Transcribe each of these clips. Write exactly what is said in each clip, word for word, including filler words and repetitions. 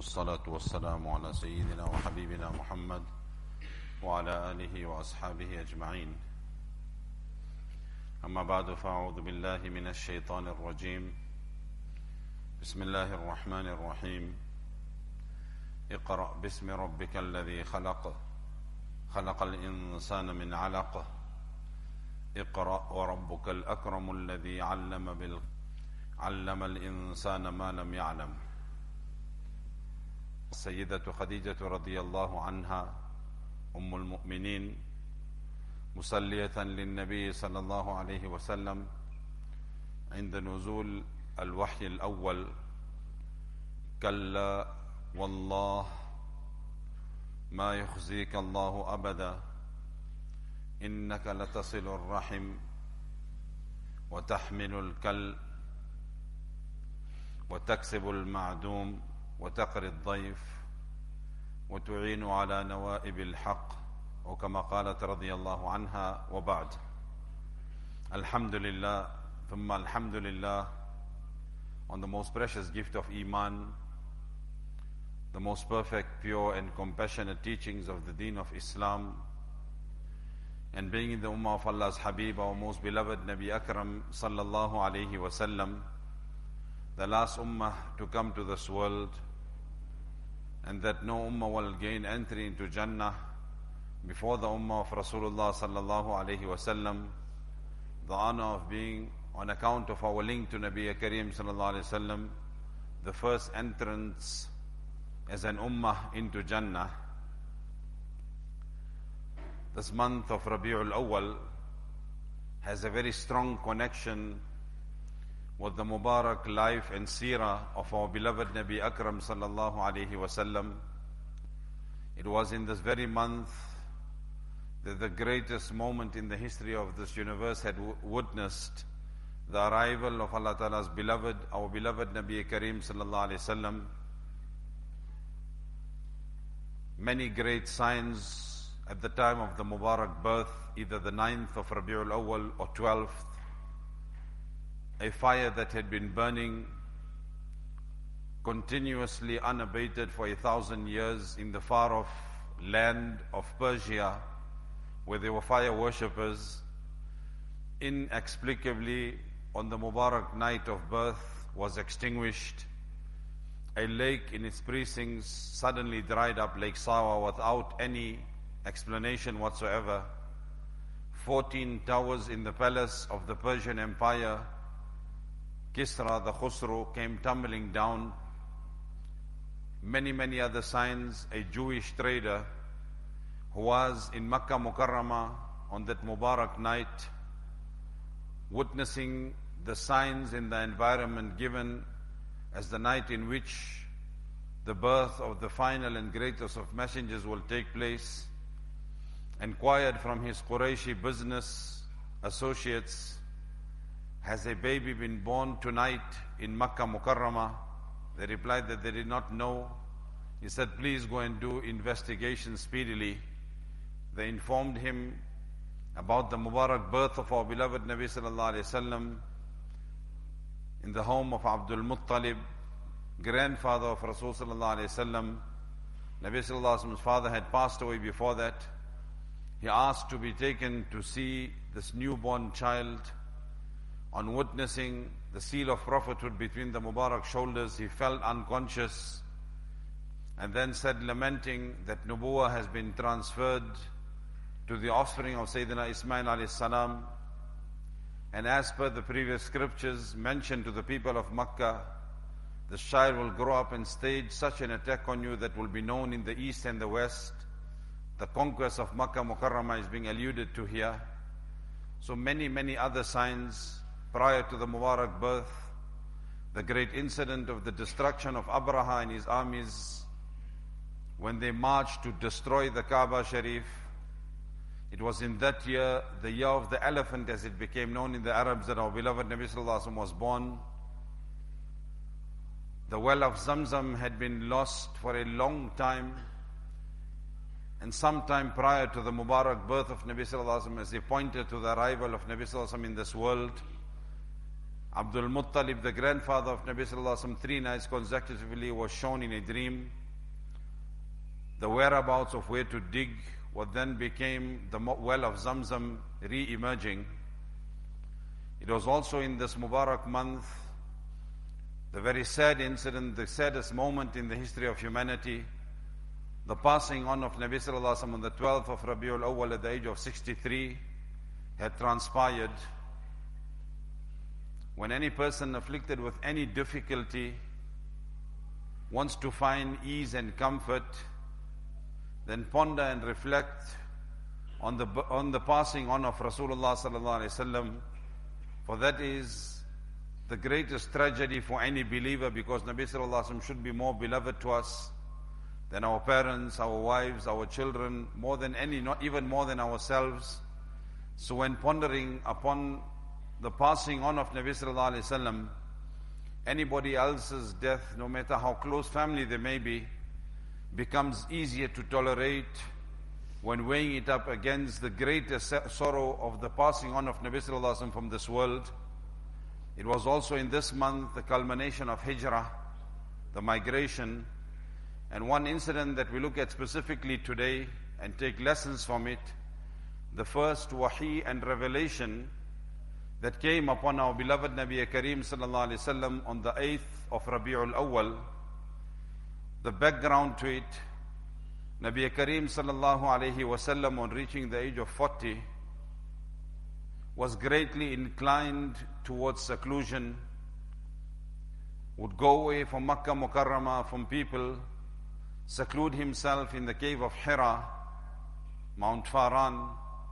والصلاة والسلام على سيدنا وحبيبنا محمد وعلى آله وأصحابه أجمعين. أما بعد فأعوذ بالله من الشيطان الرجيم. بسم الله الرحمن الرحيم. اقرأ باسم ربك الذي خلق خلق الإنسان من علق اقرأ وربك الأكرم الذي علم بال علم الإنسان ما لم يعلم. السيدة خديجة رضي الله عنها أم المؤمنين مسلية للنبي صلى الله عليه وسلم عند نزول الوحي الأول: كلا والله ما يخزيك الله أبدا إنك لتصل الرحم وتحمل الكل وتكسب المعدوم وتقري الضيف وتعين على نوائب الحق، وكما قالت رضي الله عنها. وبعد. Alhamdulillah, thumma alhamdulillah, on the most precious gift of Iman, the most perfect, pure and compassionate teachings of the Deen of Islam, and being in the Ummah of Allah's Habib, our most beloved Nabi Akram sallallahu alayhi wa sallam, the last Ummah to come to this world, and that no Ummah will gain entry into Jannah before the Ummah of Rasulullah sallallahu alayhi wa sallam, the honor of being, on account of our link to Nabi Kareem sallallahu alayhi wa sallam, the first entrance as an Ummah into Jannah. This month of Rabi'ul Awwal has a very strong connection with the Mubarak life and seerah of our beloved Nabi Akram sallallahu alayhi wasallam. It was in this very month that the greatest moment in the history of this universe had witnessed the arrival of Allah Ta'ala's beloved, our beloved Nabi Kareem sallallahu alayhi wasallam. Many great signs at the time of the Mubarak birth, either the ninth of Rabi'ul Awwal or twelfth, a fire that had been burning continuously unabated for a thousand years in the far-off land of Persia, where there were fire worshippers, inexplicably on the Mubarak night of birth was extinguished. A lake in its precincts suddenly dried up, Lake Sawa, without any explanation whatsoever. Fourteen towers in the palace of the Persian Empire, Kisra the Khusro, came tumbling down. Many, many other signs. A Jewish trader who was in Makkah Mukarramah on that Mubarak night, witnessing the signs in the environment given as the night in which the birth of the final and greatest of messengers will take place, inquired from his Qurayshi business associates, has a baby been born tonight in Makkah Mukarramah? They replied that they did not know. He said, please go and do investigation speedily. They informed him about the Mubarak birth of our beloved Nabi sallallahu alayhi wasallam in the home of Abdul Muttalib, grandfather of Rasul sallallahu alayhi wasallam. Nabi sallallahu alayhi wasallam's father had passed away before that. He asked to be taken to see this newborn child. On witnessing the seal of prophethood between the Mubarak shoulders, he felt unconscious and then said, lamenting that Nubuwah has been transferred to the offspring of Sayyidina Ismail alayhi salam. And as per the previous scriptures mentioned to the people of Makkah, this child will grow up and stage such an attack on you that will be known in the east and the west. The conquest of Makkah Mukarramah is being alluded to here. So many, many other signs prior to the Mubarak birth. The great incident of the destruction of Abraha and his armies when they marched to destroy the Kaaba Sharif. It was in that year, the year of the elephant as it became known in the Arabs, that our beloved Nabi Sallallahu Alaihi Wasallam was born. The well of Zamzam had been lost for a long time, and sometime prior to the Mubarak birth of Nabi Sallallahu Alaihi Wasallam, as he pointed to the arrival of Nabi Sallallahu Alaihi Wasallam in this world, Abdul Muttalib, the grandfather of Nabi Sallallahu Alaihi Wasallam, three nights consecutively was shown in a dream the whereabouts of where to dig what then became the well of Zamzam re-emerging. It was also in this Mubarak month the very sad incident, the saddest moment in the history of humanity, the passing on of Nabi Sallallahu Alaihi Wasallam on the twelfth of Rabiul Awwal at the age of sixty-three had transpired. When any person afflicted with any difficulty wants to find ease and comfort, then ponder and reflect on the on the passing on of Rasulullah Sallallahu Alaihi Wasallam, for that is the greatest tragedy for any believer, because Nabi Sallallahu Alaihi Wasallam should be more beloved to us than our parents, our wives, our children, more than any, not even more than ourselves. So when pondering upon the passing on of Nabi Sallallahu Alaihi Wasallam, anybody else's death, no matter how close family they may be, becomes easier to tolerate when weighing it up against the greatest sorrow of the passing on of Nabi Sallallahu Alaihi Wasallam from this world. It was also in this month the culmination of Hijrah, the migration, and one incident that we look at specifically today and take lessons from it, the first wahi and revelation that came upon our beloved Nabi Kareem Sallallahu Alaihi Wasallam on the eighth of Rabiul Awwal. The background to it, Nabi Kareem Sallallahu Alaihi Wasallam, on reaching the age of forty, was greatly inclined towards seclusion, would go away from Makkah Mukarramah, from people, seclude himself in the cave of Hira, Mount Faran,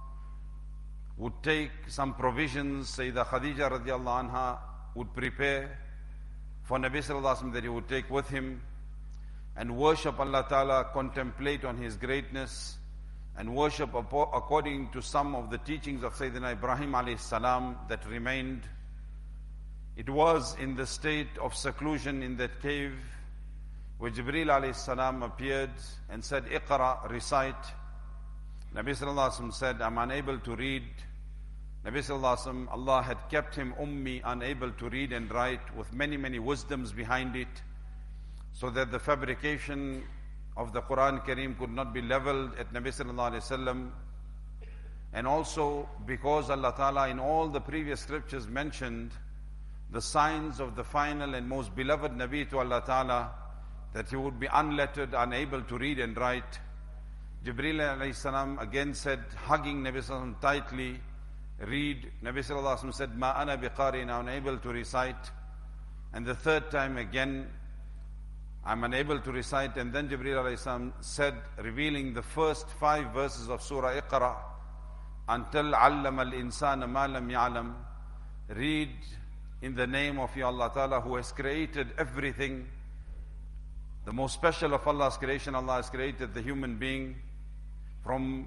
would take some provisions. Sayyidah Khadija radiallahu anha would prepare for Nabi Sallallahu Alaihi Wasallam that he would take with him, and worship Allah Ta'ala, contemplate on His greatness, and worship according to some of the teachings of Sayyidina Ibrahim alayhi salam that remained. It was in the state of seclusion in that cave where Jibreel alayhi salam appeared and said, Iqra, recite. Nabi Sallallahu Alaihi Wasallam said, I'm unable to read. Nabi Sallallahu Alaihi Wasallam, Allah had kept him ummi, unable to read and write, with many, many wisdoms behind it, so that the fabrication of the Quran Kareem could not be leveled at Nabi Sallallahu Alaihi Wasallam. And also because Allah Ta'ala in all the previous scriptures mentioned the signs of the final and most beloved Nabi to Allah Ta'ala, that he would be unlettered, unable to read and write. Jibreel alayhi salam again said, hugging Nabi Sallallahu Alaihi Wasallam tightly, read. Nabi Sallallahu Alaihi Wasallam said, Ma ana biqari, unable to recite. And the third time again, I'm unable to recite. And then Jibreel alayhi salam said, revealing the first five verses of Surah Iqra, until allama al-insana ma lam ya'lam, read in the name of Ya Allah Ta'ala, who has created everything. The most special of Allah's creation, Allah has created the human being from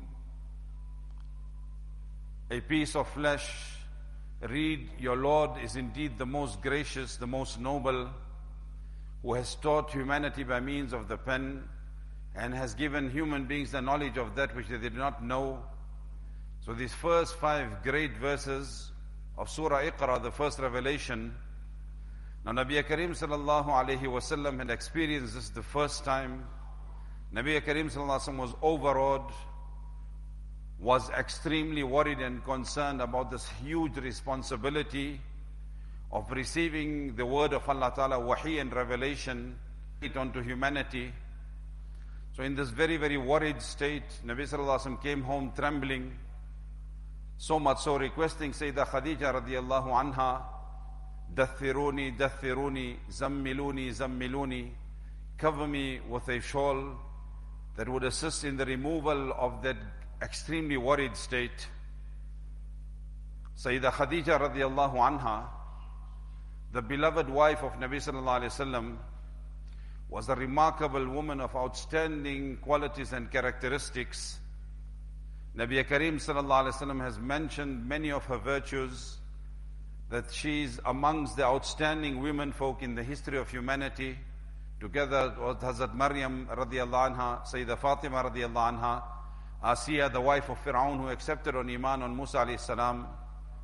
a piece of flesh. Read, your Lord is indeed the most gracious, the most noble, who has taught humanity by means of the pen, and has given human beings the knowledge of that which they did not know. So these first five great verses of Surah Iqra, the first revelation. Now Nabi Kareem Sallallahu Alaihi Wasallam had experienced this the first time. Nabi Kareem Sallallahu Alaihi Wasallam was overawed, was extremely worried and concerned about this huge responsibility of receiving the word of Allah Ta'ala, wahi and revelation, it onto humanity. So in this very, very worried state, Nabi Sallallahu Alaihi Wasallam came home trembling, so much so requesting Sayyidah Khadija radiallahu anha, Dathiruni, dathiruni, zammiluni, zammiluni, cover me with a shawl that would assist in the removal of that extremely worried state. Sayyidah Khadija radiallahu anha, the beloved wife of Nabi Sallallahu Alaihi Wasallam, was a remarkable woman of outstanding qualities and characteristics. Nabi Kareem Sallallahu Alaihi Wasallam has mentioned many of her virtues, that she is amongst the outstanding women folk in the history of humanity, together with Hazrat Maryam radiallahu anha, Sayyidah Fatima radiallahu anha, Asiya, the wife of Fir'aun, who accepted on Iman on Musa alayhi salam,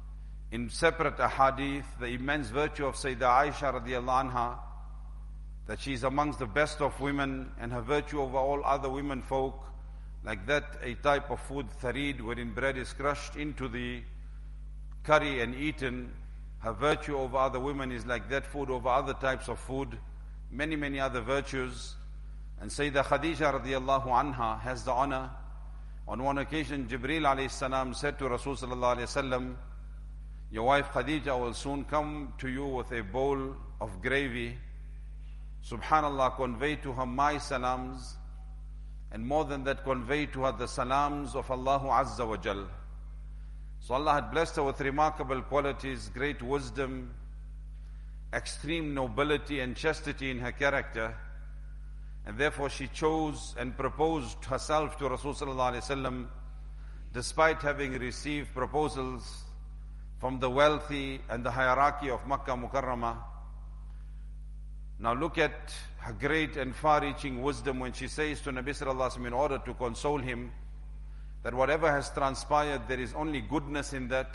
in separate ahadith the immense virtue of Sayyidah Aisha radiallahu anha, that she is amongst the best of women, and her virtue over all other women folk, like that a type of food, tharid, wherein bread is crushed into the curry and eaten. Her virtue over other women is like that food over other types of food, many, many other virtues. And Sayyidah Khadija radiallahu anha has the honor. On one occasion, Jibreel alayhi salam said to Rasul sallallahu alayhi wasallam, your wife Khadija will soon come to you with a bowl of gravy. Subhanallah, convey to her my salams, and more than that, convey to her the salams of Allahu Azza wa Jal. So Allah had blessed her with remarkable qualities, great wisdom, extreme nobility and chastity in her character, and therefore she chose and proposed herself to Rasul sallallahu alaihi wasallam, despite having received proposals from the wealthy and the hierarchy of Makkah Mukarramah. Now look at her great and far-reaching wisdom when she says to Nabi sallallahu alaihi wasallam, in order to console him, that whatever has transpired, there is only goodness in that.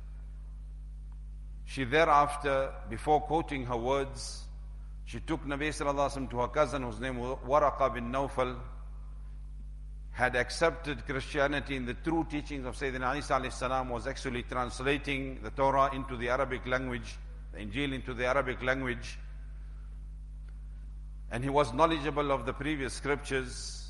She thereafter, before quoting her words, she took Nabi sallallahu alaihi wasallam to her cousin, whose name was Waraqa bin Nawfal, had accepted Christianity in the true teachings of Sayyidina Isa alayhi salam, was actually translating the Torah into the Arabic language, the Injil into the Arabic language, and he was knowledgeable of the previous scriptures.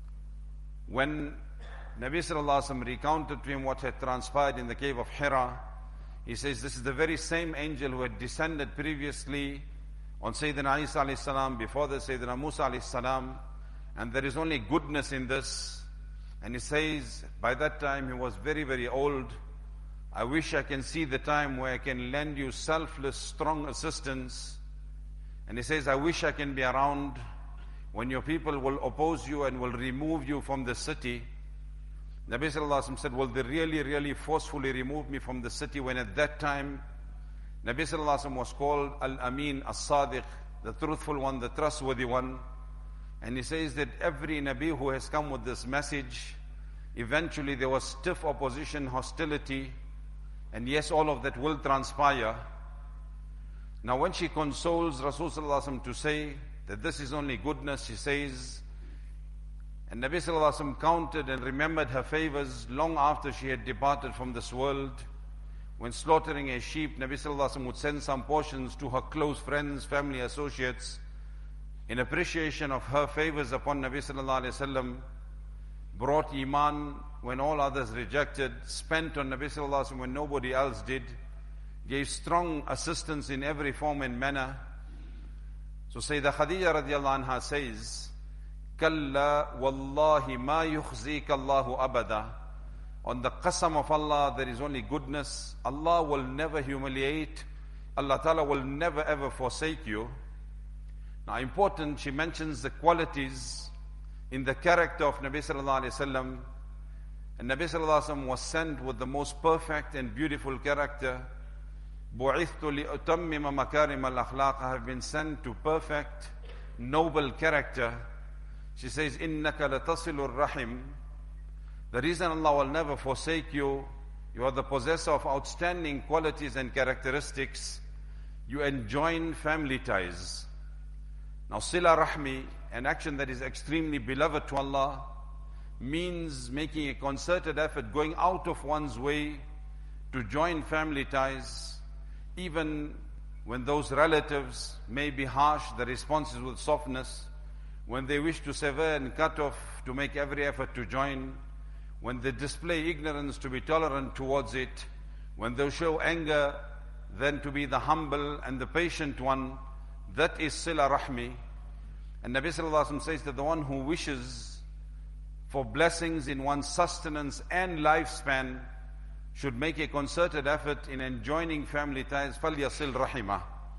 When Nabi sallallahu alaihi wasallam recounted to him what had transpired in the cave of Hira, he says, this is the very same angel who had descended previously on Sayyidina Isa alayhi salam, before the Sayyidina Musa alayhi salam, and there is only goodness in this. And he says, by that time he was very, very old. I wish I can see the time where I can lend you selfless, strong assistance. And he says, I wish I can be around when your people will oppose you and will remove you from the city. Nabi sallallahu alaihi wasallam said, will they really, really forcefully remove me from the city, when at that time Nabi sallallahu alaihi wasallam was called Al-Amin, As-Sadiq, the truthful one, the trustworthy one. And he says that every Nabi who has come with this message, eventually there was stiff opposition, hostility, and yes, all of that will transpire. Now when she consoles Rasul sallallahu alaihi wasallam to say that this is only goodness, she says, and Nabi sallallahu alaihi wasallam counted and remembered her favors long after she had departed from this world. When slaughtering a sheep, Nabi sallallahu alaihi wasallam would send some portions to her close friends, family, associates, in appreciation of her favors upon Nabi sallallahu alaihi wasallam. Brought iman when all others rejected, spent on Nabi sallallahu alaihi wasallam when nobody else did, gave strong assistance in every form and manner. So Sayyidah Khadija radiallahu anha says, Kalla wallahi ma yukhzika Allahu abada. On the qasam of Allah, there is only goodness. Allah will never humiliate. Allah Ta'ala will never ever forsake you. Now important, she mentions the qualities in the character of Nabi sallallahu alaihi wasallam. And Nabi sallallahu alaihi wasallam was sent with the most perfect and beautiful character. بُعِثْتُ لِأُتَمِّمَ مَكَارِمَ الْأَخْلَاقِ. I have been sent to perfect, noble character. She says, إِنَّكَ لَتَصِلُ الرَّحِمِ. The reason Allah will never forsake you, you are the possessor of outstanding qualities and characteristics. You enjoin family ties. Now Sila Rahmi, an action that is extremely beloved to Allah, means making a concerted effort, going out of one's way to join family ties. Even when those relatives may be harsh, the response is with softness. When they wish to sever and cut off, to make every effort to join. When they display ignorance, to be tolerant towards it. When they show anger, then to be the humble and the patient one. That is Sila Rahmi. And Nabi sallallahu alaihi wasallam says that the one who wishes for blessings in one's sustenance and lifespan should make a concerted effort in enjoining family ties. فَلْيَصِلْ رَحِمَهُ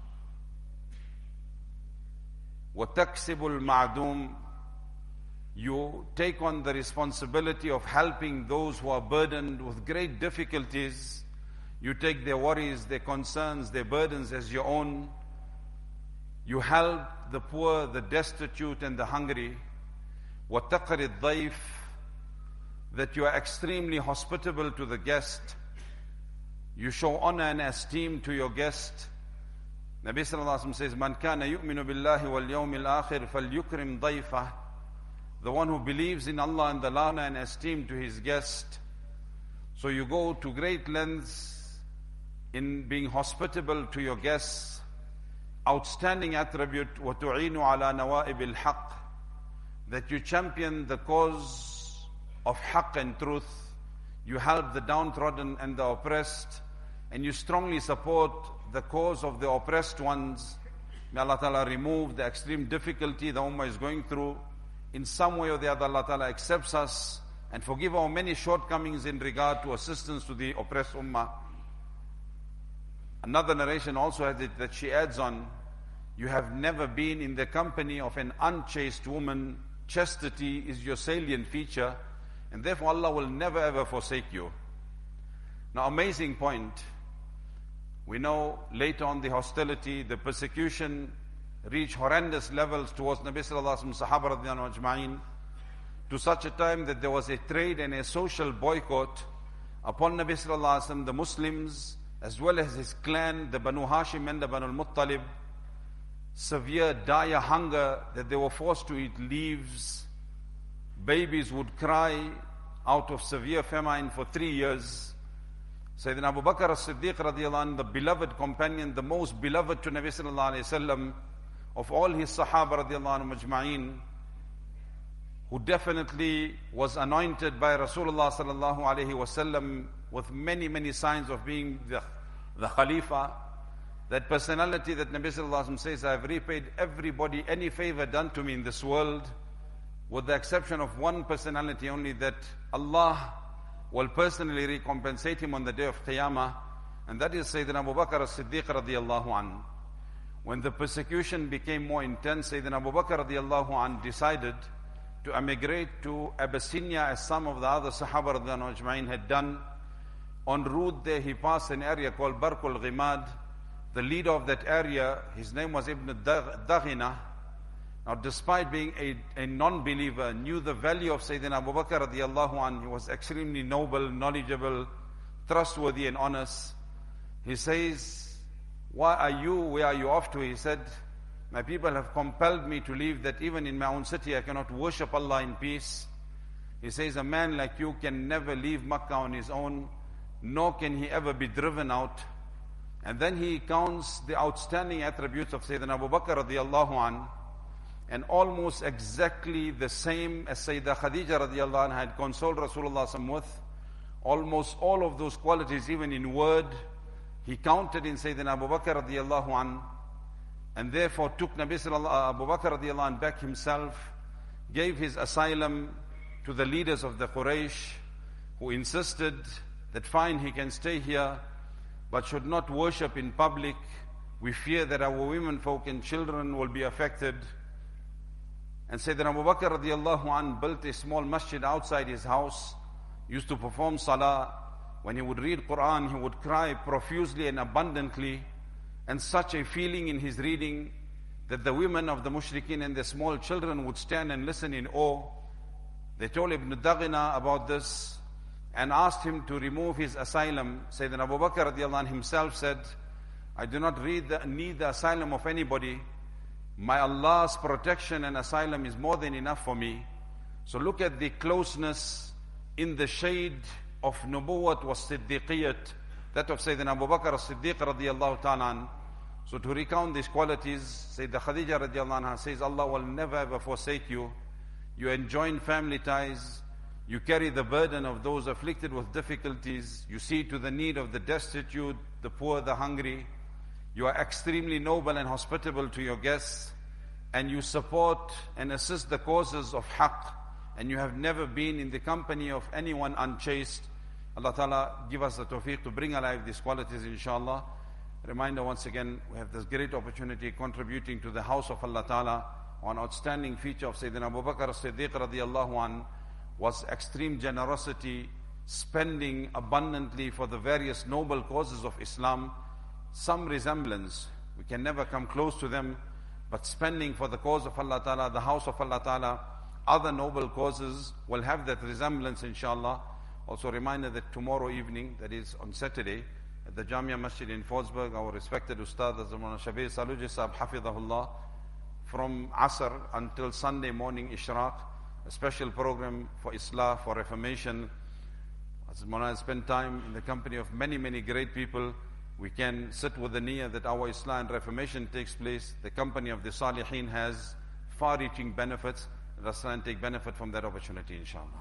وَتَكْسِبُ الْمَعْدُومِ. You take on the responsibility of helping those who are burdened with great difficulties. You take their worries, their concerns, their burdens as your own. You help the poor, the destitute and the hungry. وَتَقْرِ الضَّيْفِ. That you are extremely hospitable to the guest. You show honor and esteem to your guest. Nabi sallallahu alaihi wasallam says, "Man kana yu'minu billahi wal yawmil akhir falyukrim dayfah." The one who believes in Allah and the honor and esteem to his guest. So you go to great lengths in being hospitable to your guests. Outstanding attribute, وَتُعِينُ عَلَى نَوَائِبِ الْحَقِّ, that you champion the cause of haqq and truth. You help the downtrodden and the oppressed, and you strongly support the cause of the oppressed ones. May Allah Ta'ala remove the extreme difficulty the Ummah is going through. In some way or the other, Allah Ta'ala accepts us and forgive our many shortcomings in regard to assistance to the oppressed Ummah. Another narration also has it that she adds on, you have never been in the company of an unchaste woman. Chastity is your salient feature, and therefore Allah will never ever forsake you. Now, amazing point. We know later on the hostility, the persecution reached horrendous levels towards Nabi sallallahu alaihi wasallam, Sahaba radhiyallahu ajma'in, to such a time that there was a trade and a social boycott upon Nabi sallallahu alaihi wasallam, the Muslims, as well as his clan, the Banu Hashim and the Banu al-Muttalib. Severe, dire hunger that they were forced to eat leaves. Babies would cry out of severe famine for three years. Sayyidina Abu Bakr as-Siddiq radiyallahu anhu, the beloved companion, the most beloved to Nabi sallallahu alayhi wasallam of all his Sahaba radiyallahu anhu majma'in, who definitely was anointed by Rasulullah sallallahu alayhi wasallam with many, many signs of being the, the Khalifa. That personality that Nabi sallallahu alayhi wasallam says, I have repaid everybody any favor done to me in this world, with the exception of one personality only, that Allah will personally recompensate him on the day of Qiyamah, and that is Sayyidina Abu Bakr as-Siddiq radiyallahu anhu. When the persecution became more intense, Sayyidina Abu Bakr radiyallahu anhu decided to emigrate to Abyssinia, as some of the other Sahaba radiyallahu ajma'in had done. En route there, he passed an area called Barkul Ghimad. The leader of that area, his name was Ibn Daghina. Now, despite being a, a non-believer, knew the value of Sayyidina Abu Bakr radiyallahu anhu. He was extremely noble, knowledgeable, trustworthy and honest. He says, why are you, where are you off to? He said, my people have compelled me to leave, that even in my own city I cannot worship Allah in peace. He says, a man like you can never leave Makkah on his own, nor can he ever be driven out. And then he counts the outstanding attributes of Sayyidina Abu Bakr radiyallahu anhu, and almost exactly the same as Sayyidah Khadija radiyallahu anha had consoled Rasulullah sallallahu with. Almost all of those qualities, even in word, he counted in Sayyidina Abu Bakr radiyallahu anhu, and therefore took Nabi sallallahu Abu Bakr radiyallahu anhu back himself, gave his asylum to the leaders of the Quraysh, who insisted that fine, he can stay here, but should not worship in public. We fear that our women folk and children will be affected. And Sayyidina Abu Bakr radiyallahu anhu built a small masjid outside his house, used to perform salah. When he would read Quran, he would cry profusely and abundantly, and such a feeling in his reading that the women of the mushrikeen and their small children would stand and listen in awe. They told Ibn Daghina about this and asked him to remove his asylum. Sayyidina Abu Bakr radiyallahu anhu himself said, I do not read the, need the asylum of anybody. My Allah's protection and asylum is more than enough for me. So look at the closeness in the shade of Nubuwwat was Siddiqiyat, that of Sayyidina Abu Bakr as-Siddiq radiyallahu ta'ala anhu. So to recount these qualities, Sayyidah Khadija radiyallahu anha says, Allah will never ever forsake you. You enjoin family ties. You carry the burden of those afflicted with difficulties. You see to the need of the destitute, the poor, the hungry. You are extremely noble and hospitable to your guests, and you support and assist the causes of haqq, and you have never been in the company of anyone unchaste. Allah Ta'ala give us the tawfiq to bring alive these qualities, inshallah. Reminder once again, we have this great opportunity contributing to the house of Allah Ta'ala. One outstanding feature of Sayyidina Abu Bakr as-Siddiq radiyallahu anhu was extreme generosity, spending abundantly for the various noble causes of Islam. Some resemblance, we can never come close to them, but spending for the cause of Allah Ta'ala, the house of Allah Ta'ala, other noble causes will have that resemblance, inshallah. Also a reminder that tomorrow evening, that is on Saturday, at the Jamia Masjid in Fordsburg, our respected Ustad Azamana Shabir Saluji Sahab Hafidahullah, from Asr until Sunday morning Ishraq, a special program for Islah, for reformation. As Mona has spent time in the company of many, many great people, we can sit with the niyyah that our Islah and reformation takes place. The company of the Salihin has far-reaching benefits. Let us try and take benefit from that opportunity, inshallah.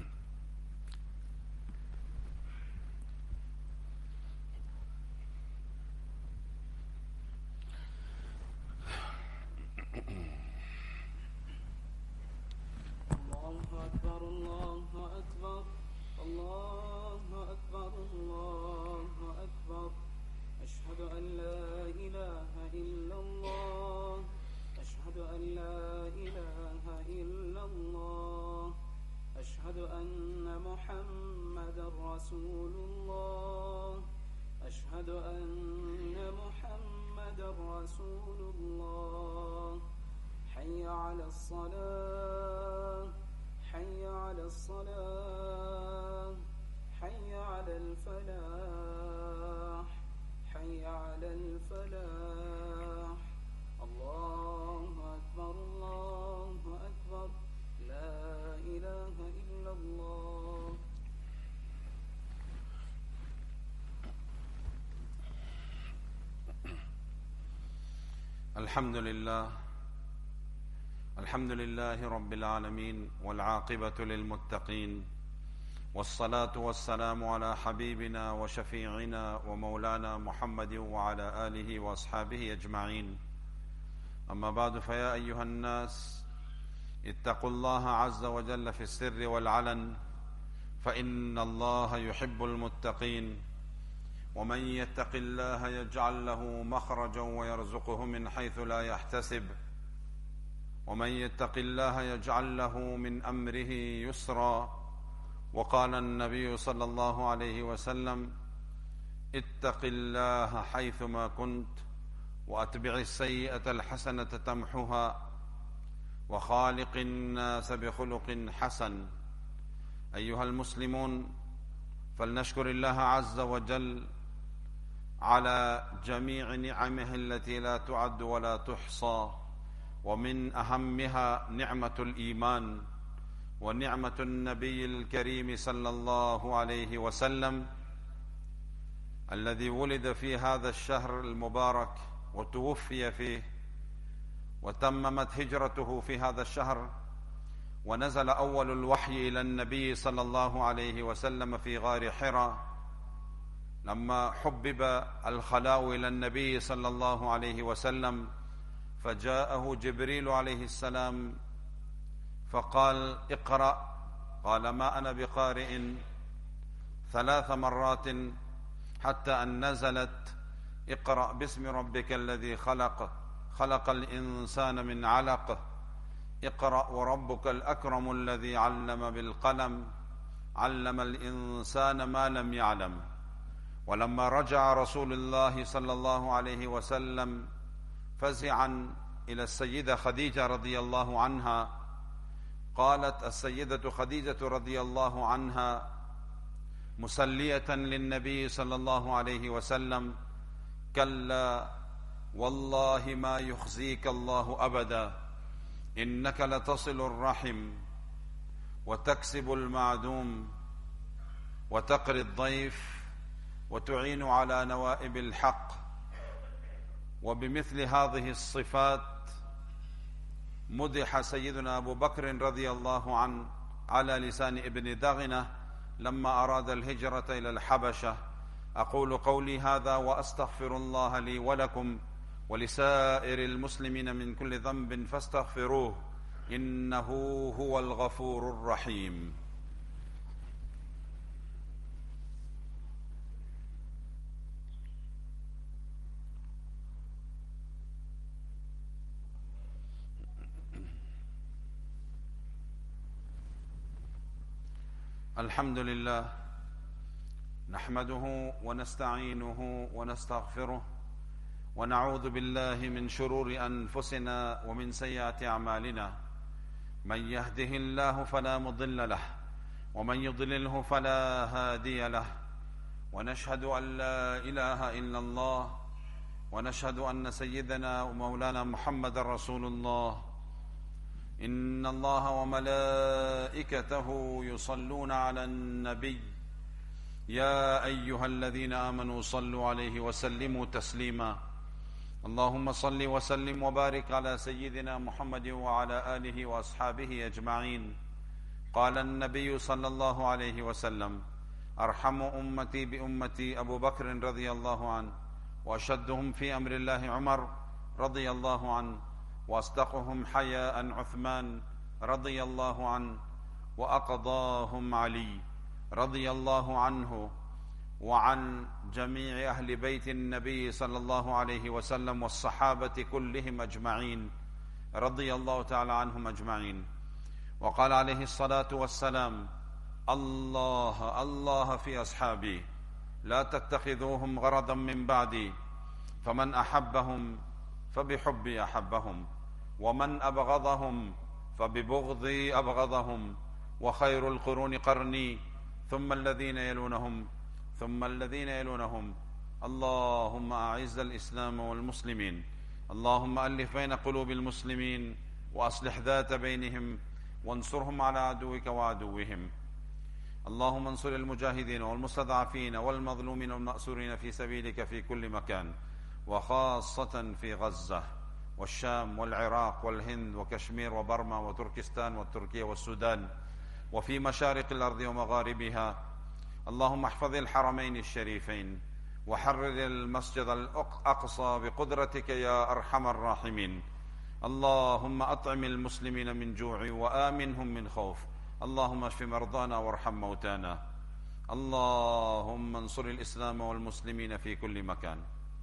الحمد لله الحمد لله رب العالمين والعاقبة للمتقين والصلاة والسلام على حبيبنا وشفيعنا ومولانا محمد وعلى آله وأصحابه أجمعين. أما بعد، فيا أيها الناس اتقوا الله عز وجل في السر والعلن، فإن الله يحب المتقين. ومن يتق الله يجعل له مخرجا ويرزقه من حيث لا يحتسب، ومن يتق الله يجعل له من أمره يسرا. وقال النبي صلى الله عليه وسلم: اتق الله حيثما كنت وأتبع السيئة الحسنة تمحها وخالق الناس بخلق حسن. أيها المسلمون، فلنشكر الله عز وجل على جميع نعمه التي لا تعد ولا تحصى، ومن أهمها نعمة الإيمان ونعمة النبي الكريم صلى الله عليه وسلم الذي ولد في هذا الشهر المبارك وتوفي فيه، وتممت هجرته في هذا الشهر، ونزل أول الوحي إلى النبي صلى الله عليه وسلم في غار حراء لما حبب الخلاء إلى النبي صلى الله عليه وسلم، فجاءه جبريل عليه السلام فقال: اقرأ. قال: ما أنا بقارئ، ثلاث مرات، حتى أن نزلت: اقرأ باسم ربك الذي خلق خلق الإنسان من علق، اقرأ وربك الأكرم الذي علم بالقلم علم الإنسان ما لم يعلم. ولما رجع رسول الله صلى الله عليه وسلم فزعا إلى السيدة خديجة رضي الله عنها، قالت السيدة خديجة رضي الله عنها مسلية للنبي صلى الله عليه وسلم: كلا والله ما يخزيك الله أبدا، إنك لتصل الرحم وتكسب المعدوم وتقري الضيف وتعين على نوائب الحق. وبمثل هذه الصفات مدح سيدنا أبو بكر رضي الله عنه على لسان ابن دغنة لما أراد الهجرة إلى الحبشة. أقول قولي هذا وأستغفر الله لي ولكم ولسائر المسلمين من كل ذنب فاستغفروه، إنه هو الغفور الرحيم. الحمد لله نحمده ونستعينه ونستغفره ونعوذ بالله من شرور أنفسنا ومن سيئات أعمالنا. من يهده الله فلا مضل له ومن يضلله فلا هادي له، ونشهد أن لا إله إلا الله ونشهد أن سيدنا ومولانا محمد رسول الله. إن الله وملائكته يصلون على النبي يا أيها الذين آمنوا صلوا عليه وسلموا تسليما. اللهم صل وسلم وبارك على سيدنا محمد وعلى آله وأصحابه أجمعين. قال النبي صلى الله عليه وسلم: أرحم أمتي بأمتي أبو بكر رضي الله عنه، وأشدهم في أمر الله عمر رضي الله عنه، وأصدقهم حياء عثمان رضي الله عنه، وأقضاهم علي رضي الله عنه، وعن جميع أهل بيت النبي صلى الله عليه وسلم والصحابة كلهم أجمعين رضي الله تعالى عنهم أجمعين. وقال عليه الصلاة والسلام: الله الله في أصحابي، لا تتخذوهم غرضا من بعدي، فمن أحبهم فبحبي أحبهم، ومن أبغضهم فببغضي أبغضهم، وخير القرون قرني ثم الذين يلونهم ثم الذين يلونهم. اللهم أعز الإسلام والمسلمين، اللهم ألف بين قلوب المسلمين وأصلح ذات بينهم، وانصرهم على عدوك وعدوهم. اللهم انصر المجاهدين والمستضعفين والمظلومين والمأسورين في سبيلك في كل مكان، وخاصة في غزة والشام والعراق والهند وكشمير وبرما وتركستان والتركية والسودان، وفي مشارق الأرض ومغاربها. اللهم احفظ الحرمين الشريفين، وحرر المسجد الأقصى بقدرتك يا أرحم الراحمين. اللهم أطعم المسلمين من جوع وآمنهم من خوف. اللهم اشف مرضانا وارحم موتانا. اللهم انصر الإسلام والمسلمين في كل مكان.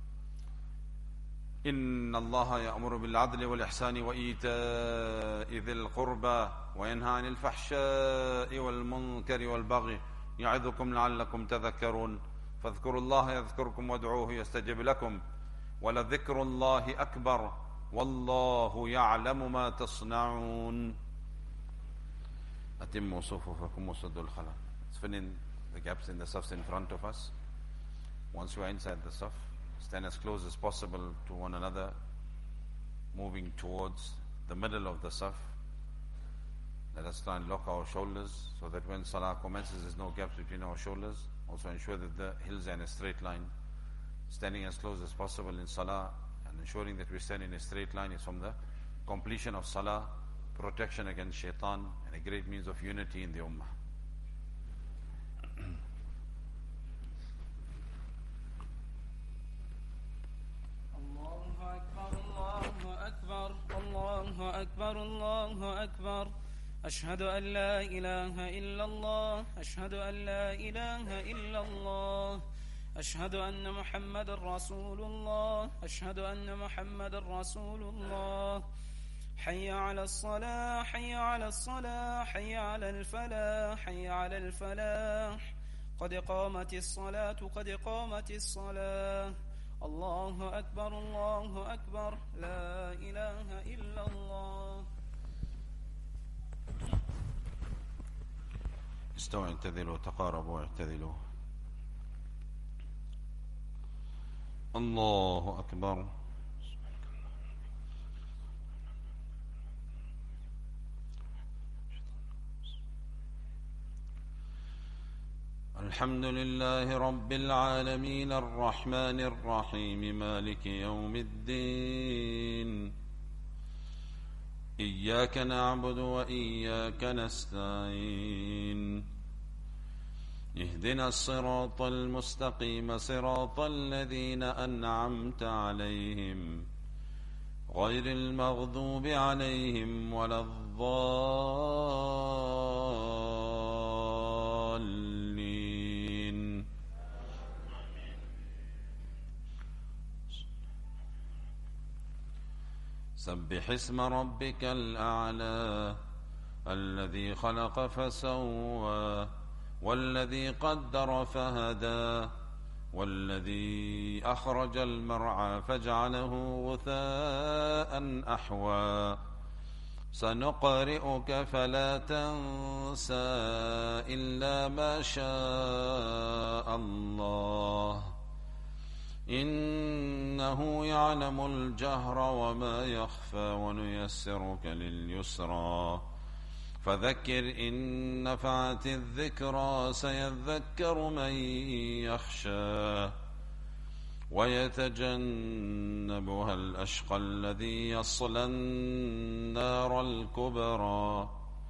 إن الله يأمر بالعدل والإحسان وإيتاء ذي القربى وينهى عن الفحشاء والمنكر والبغي يعظكم لعلكم تذكرون. فاذكروا الله يذكركم وادعوه يستجب لكم، ولذكر الله أكبر والله يعلم ما تصنعون. أتموا صفوفكم وسدوا الخلل. Let's fill in the gaps in the safs in front of us. Once we are inside the saf, stand as close as possible to one another, moving towards the middle of the saf. Let us try and lock our shoulders so that when salah commences there's no gaps between our shoulders. Also ensure that the hills are in a straight line. Standing as close as possible in salah and ensuring that we stand in a straight line is from the completion of salah, protection against shaitan, and a great means of unity in the ummah. Allahu Akbar, Allahu Akbar, Allahu Akbar, Allahu Akbar. أشهد أن لا إله إلا الله، أشهد أن لا إله إلا الله، أشهد أن محمد رسول الله، أشهد أن محمد رسول الله. حي على الصلاة، حي على الصلاة، حي على الفلاح، حي على الفلاح. قد قامت الصلاة، قد قامت الصلاة. الله أكبر، الله أكبر، لا إله إلا الله. استووا اعتدلوا تقاربوا اعتدلوا. الله أكبر. الحمد لله رب العالمين الرحمن الرحيم مالك يوم الدين. إياك نعبد وإياك نستعين. اهدنا الصراط المستقيم صراط الذين أنعمت عليهم غير المغضوب عليهم ولا الضالين. سبح اسم ربك الأعلى الذي خلق فسوى والذي قدر فهدى والذي أخرج المرعى فجعله غثاء أحوى سنقرئك فلا تنسى إلا ما شاء الله إنه يعلم الجهر وما يخفى ونيسرك لليسرى فذكر إن نفعت الذكرى سيذكر من يخشى ويتجنبها الأشقى الذي يصلى النار الكبرى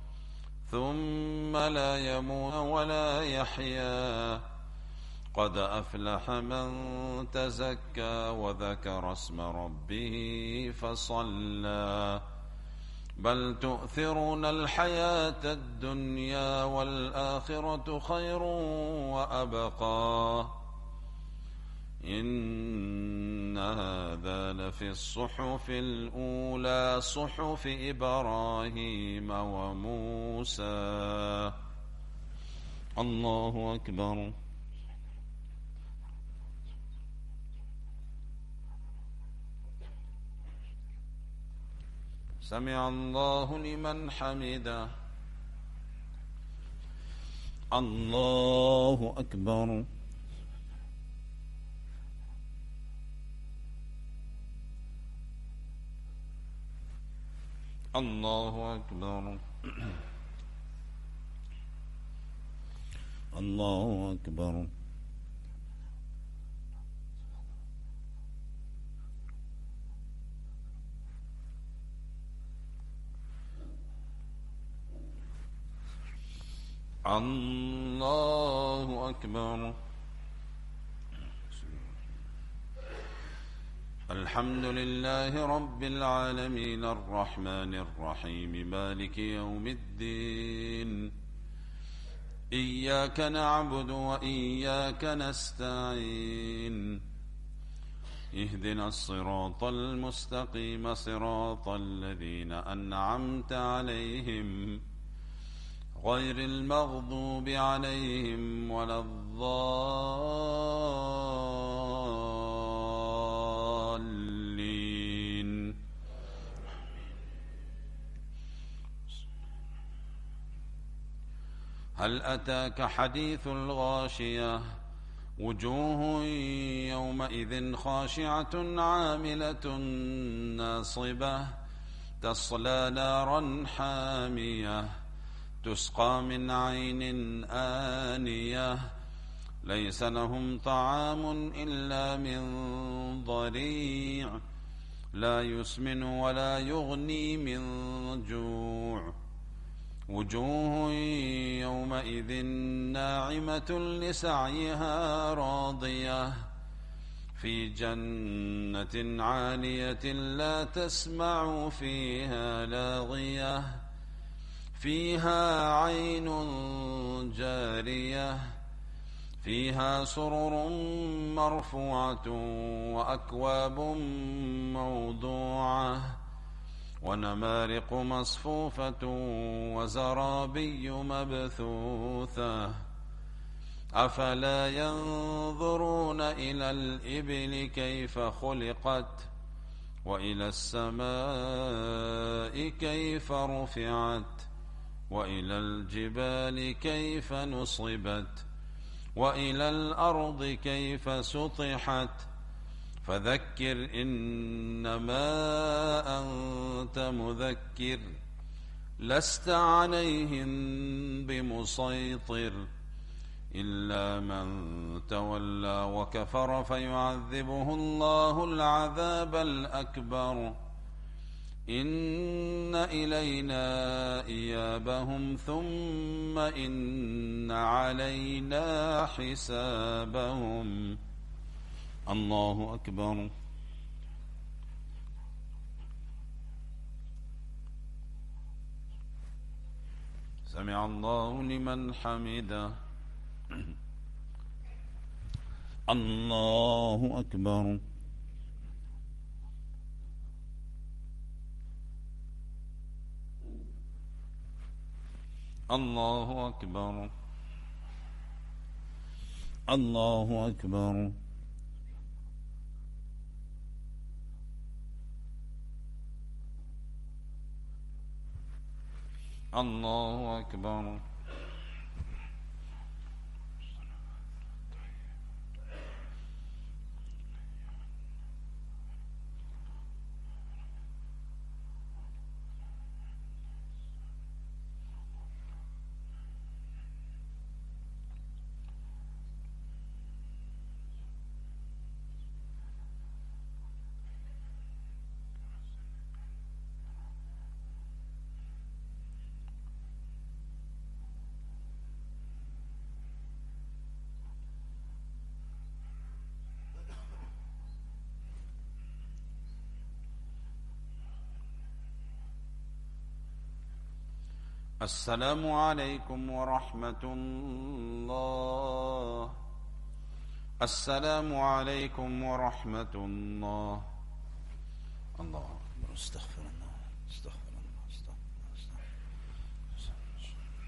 ثم لا يموت ولا يحيا قد أفلح من تزكى وذكر اسم ربه فصلى بل تؤثرون الحياة الدنيا والآخرة خير وأبقى إن هذا لفي الصحف الأولى صحف إبراهيم وموسى. الله أكبر. سمع الله لمن حمده. الله أكبر. الله أكبر. الله أكبر. الله أكبر. الحمد لله رب العالمين الرحمن الرحيم مالك يوم الدين إياك نعبد وإياك نستعين اهدنا الصراط المستقيم صراط الذين أنعمت عليهم غير المغضوب عليهم ولا الضالين. هل أتاك حديث الغاشية وجوه يومئذ خاشعة عاملة ناصبة تصلى نارا حامية تسقى من عين آنية ليس لهم طعام إلا من ضريع لا يسمن ولا يغني من جوع وجوه يومئذ ناعمة لسعيها راضية في جنة عالية لا تسمع فيها لاغية فيها عين جارية فيها سرر مرفوعة وأكواب موضوعة ونمارق مصفوفة وزرابي مبثوثة أفلا ينظرون إلى الإبل كيف خلقت وإلى السماء كيف رفعت وإلى الجبال كيف نصبت وإلى الأرض كيف سطحت فذكر إنما أنت مذكر لست عليهم بمسيطر إلا من تولى وكفر فيعذبه الله العذاب الأكبر إن إلينا إيابهم ثم إن علينا حسابهم. الله أكبر. سمع الله لمن حمده. الله أكبر. الله أكبر. الله أكبر. الله أكبر. السلام عليكم ورحمة الله. السلام عليكم ورحمة الله. الله أكبر. استغفر الله استغفر الله استغفر الله.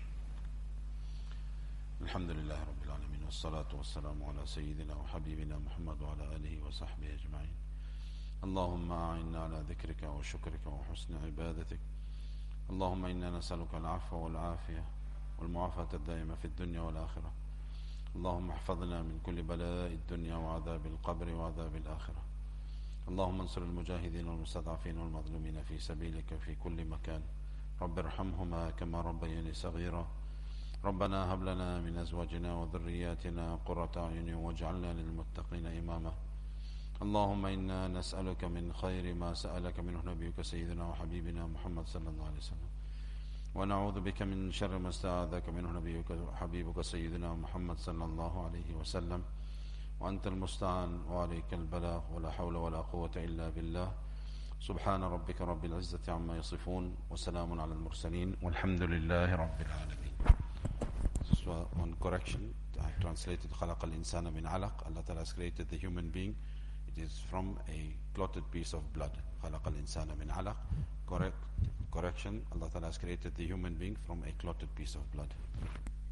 الحمد لله رب العالمين، والصلاة والسلام على سيدنا وحبيبنا محمد وعلى آله وصحبه أجمعين. اللهم أعنا على ذكرك وشكرك وحسن عبادتك. اللهم إنا نسألك العفو والعافية والمعافاة الدائمة في الدنيا والآخرة. اللهم احفظنا من كل بلاء الدنيا وعذاب القبر وعذاب الآخرة. اللهم انصر المجاهدين والمستضعفين والمظلومين في سبيلك في كل مكان. رب ارحمهما كما ربياني صغيرا. ربنا هب لنا من أزواجنا وذرياتنا قرة أعين واجعلنا للمتقين إماما. اللهم إنا نسألك من خير ما سألك منه نبيك سيدنا وحبيبنا محمد صلى الله عليه وسلم، ونعوذ بك من شر ما استعاذك منه نبيك وحبيبك سيدنا محمد صلى الله عليه وسلم، وأنت المستعان وعليك البلاغ، ولا حول ولا قوة إلا بالله. سبحان ربك رب العزة عما يصفون، وسلام على المرسلين، والحمد لله رب العالمين. So on correction, I translated خلق الإنسان من علق. Allah Ta'ala has created the human being. It is from a clotted piece of blood. خلق الإنسان من علق. Correct correction. Allah Ta'ala has created the human being from a clotted piece of blood.